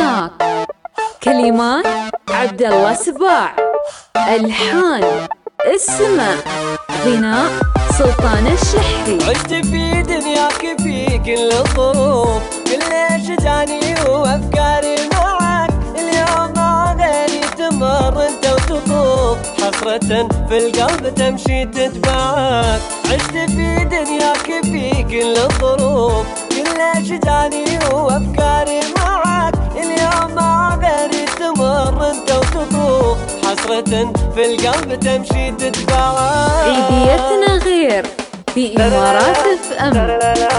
دنياك. كلمات عبد الله سباع، ألحان السماء، غناء سلطان الشحري. عشت في دنياك في كل الظروف، كل شجاني وافكاري معك. اليوم مع غيري تمر انت وتطوف، حسرة في القلب تمشي تتبعك. عشت في دنياك في كل الظروف، كل شجاني وافكاري معك. اليوم مع غيري تمر انت وتطوف، حسرة في القلب تمشي تتبعك. عيديتنا غير في إمارات اف ام.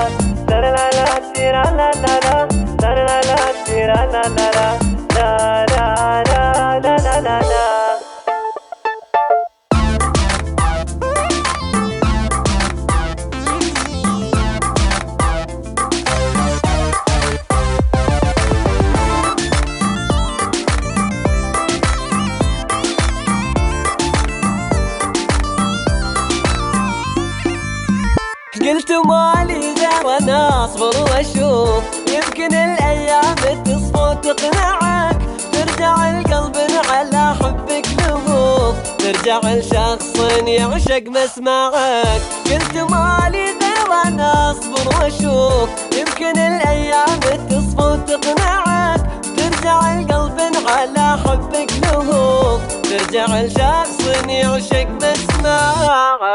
قلت مالي غير انا اصبر واشوف، يمكن الايام تصفى وتقنعك. ترجع القلب على حبك لهوف، ترجع لشخص يعشق مسمعك. قلت مالي غير انا اصبر واشوف، يمكن الايام تصفى وتقنعك. ترجع القلب على حبك لهوف، ترجع لشخص يعشق مسمعك.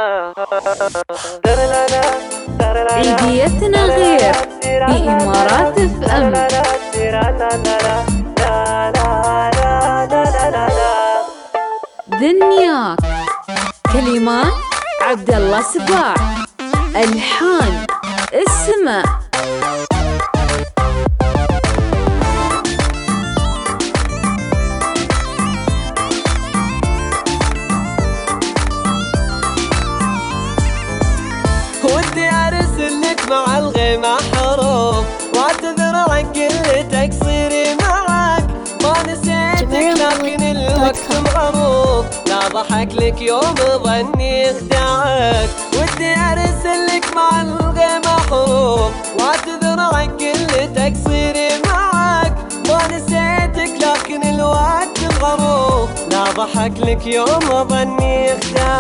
عيديتنا غير في إمارات اف ام. دنياك. كلمات عبد الله سباع، ألحان السماء. ودي ارسل لك مع الغيمة حروف، واعتذر عن كل تقصيري معك. ما نسيتك لكن الوقت معروف، لا ضحك لك يوم ظني خدعك. ودي ارسل لك مع الغيمة حروف، واعتذر عن كل تقصيري معك. ما نسيتك لكن الوقت معروف، لا ضحك لك يوم ظني خدعك.